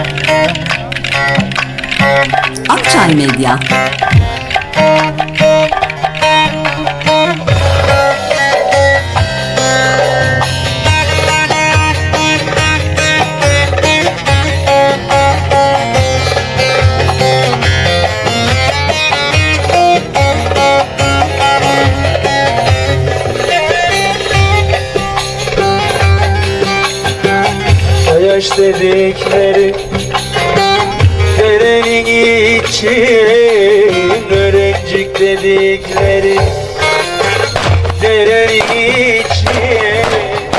Akçay Medya. Yaş dedikleri derenin için, öğrencik dedikleri derenin için.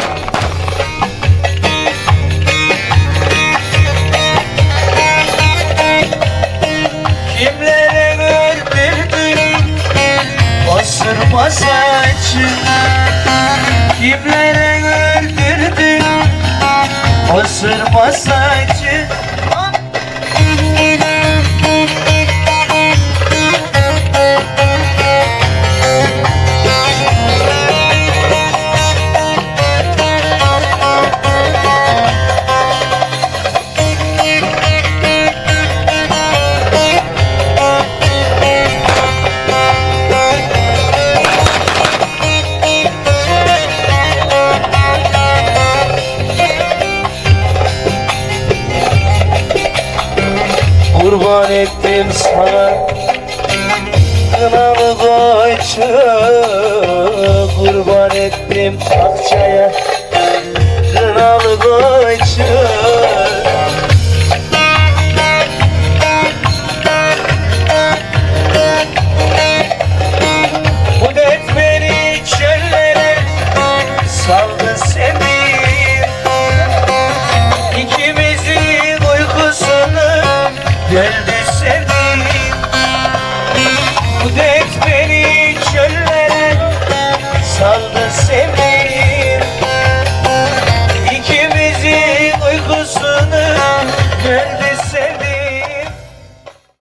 Kimlere öldürdün basırma saçı, kimlere öldürdün basırma saçı. Kurban ettim sana kınalı koyçu, kurban ettim Akçay'a kınalı koyçu. Bu dert beni çöllere saldı sevdiğim, İkimizin uykusunu geldi sevdiğim. Bu dert beni çöllere saldı sevdiğim,